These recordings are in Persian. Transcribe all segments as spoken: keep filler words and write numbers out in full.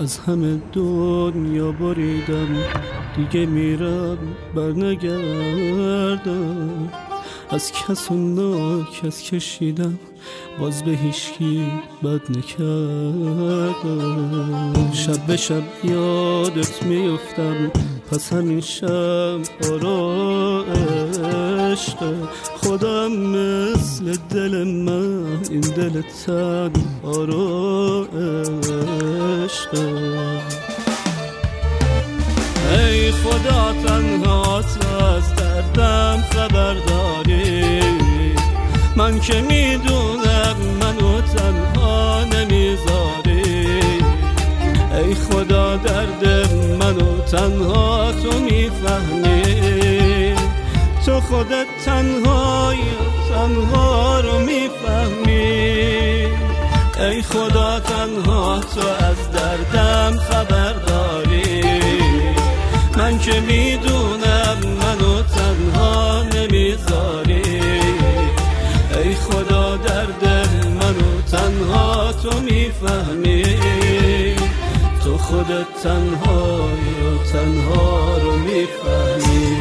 از همه دنیا بریدم، دیگه میرم برنگردم. از کس و ناکس کشیدم، باز به هیچکی بد نکردم. شب به شب یادت میفتم، پس همین شب آرایش خودم مثل دل من، این دل تن آرایش. ای خدا تنها تو از دردم خبر داری، من که میدونم منو تنها نمیذاری. ای خدا درد منو تنها تو میفهمی، تو خودت تنهای تنها رو میفهمی. ای خدا تنها تو از دردم خبر داری، من که میدونم منو تنها نمیذاری. ای خدا درد منو تنها تو میفهمی، تو خودت تنها یا تنها رو میفهمی.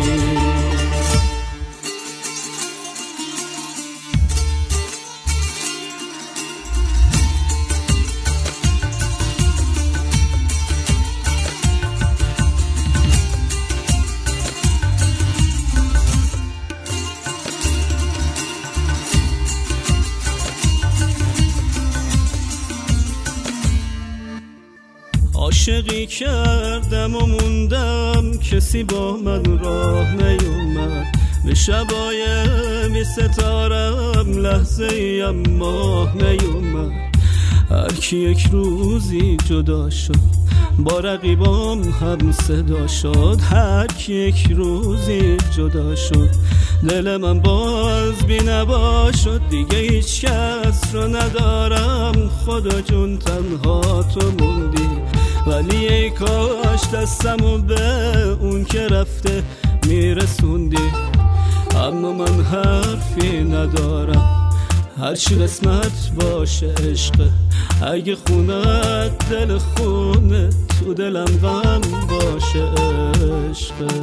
عاشقی کردم و موندم، کسی با من راه نیومد. به شبای می ستارم لحظه ایم ماه نیومد. هر کی یک روزی جدا شد، با رقیبام هم صدا شد. هر کی یک روزی جدا شد، دل من باز بی نوا شد. دیگه هیچ کس رو ندارم، خدا جون تنها تو موندی. ولی ای کاش دستمو به اون که رفته میرسوندی. اما من حرفی ندارم، هرچی قسمت باشه عشقه. اگه خونت دل خونه، تو دلم غم باشه عشقه.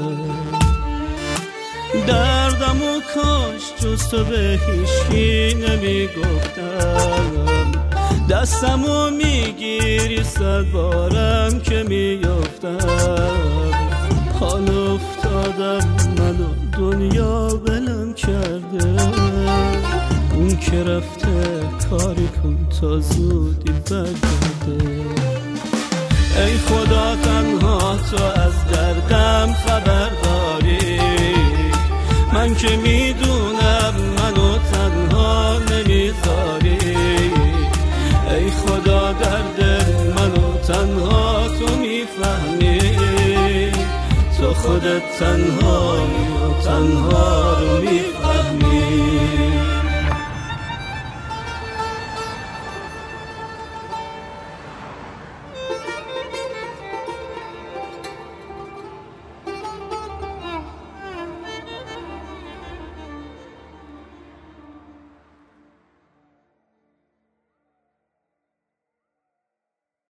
دردمو کاش جز تو به هیچکی نمیگفتم. دستمو میگیری صد بارم که میافتم. حال افتادم منو دنیا بلم کرده. اون که رفته کاری کن تا زودی برگرده. ای خدا تنها تو از دردم خبر داری، من که میدونم منو تنها نمیذاری. ای خدا درد منو تنها تو میفهمی، تو خودت تنها یا تنها رو میفهمی.